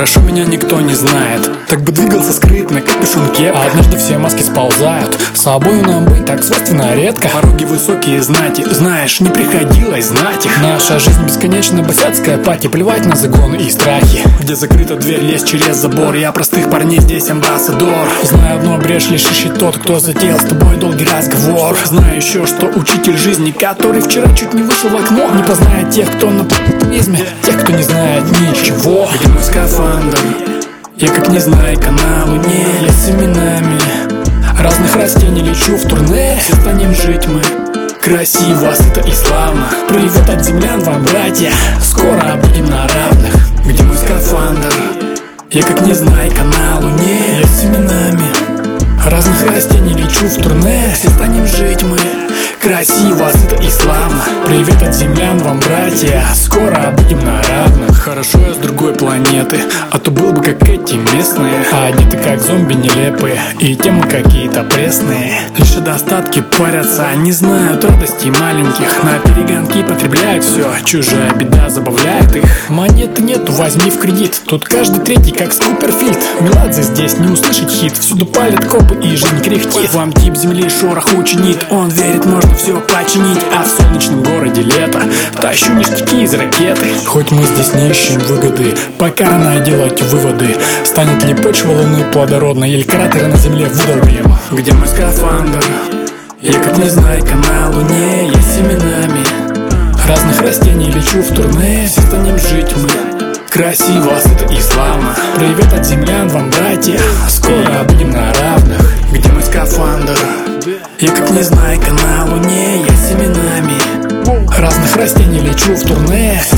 хорошо меня никто не знает. Так бы двигался скрытно, как пешун кепка. А однажды все маски сползают. С собою нам быть так свойственно редко. Пороги высокие знати, знаешь, не приходилось знать их. Наша жизнь бесконечно босяцкая пати. Плевать на загоны и страхи. Где закрыта дверь, лезть через забор. Я простых парней здесь амбассадор. Знаю одно, брешь лишь ищет тот, кто затеял с тобой долгий разговор. Знаю еще, что учитель жизни, который вчера чуть не вышел в окно, не познает тех, кто на популизме, тех, кто не знает ничего. Где мой скафандр? Я как не знаю канал, не лес с именами разных растений, лечу в турне. Все станем жить мы красиво, сыто и славно. Привет от землян вам, братья, скоро будем на равных. Где мой скафандр? Я как не знаю канал, не лес с именами разных растений, лечу в турне. Все станем жить мы красиво, сыто и славно. Привет от землян вам, братья, скоро будем на равных. Хорошо я с другой планеты, а то был бы как эти местные. А одеты как зомби нелепые, и темы какие-то пресные. Лишь о достатке парятся, не знают радостей маленьких. На перегонки потребляют все, чужая беда забавляет их. Монеты нету, возьми в кредит. Тут каждый третий как Скуперфильд. Меладзе здесь не услышать хит. Всюду палят копы и жизнь кряхтит. Вам тип земли шорох учинит. Он верит, можно все починить. А в солнечном городе лето, тащу ништяки из ракеты. Хоть мы здесь не ищем выгоды, пока рано делать выводы. Станет ли почва луны плодородной, или кратеры на земле выдолбим? Где мой скафандр? Я как не знаю канал, Луне я семенами разных растений лечу в турне. Все станем жить мы красиво, сыто и славно. Привет от землян вам, братья, скоро будем на равных. Где мой скафандр? Я как не знаю канал, Луне я семенами разных растений лечу в турне. Все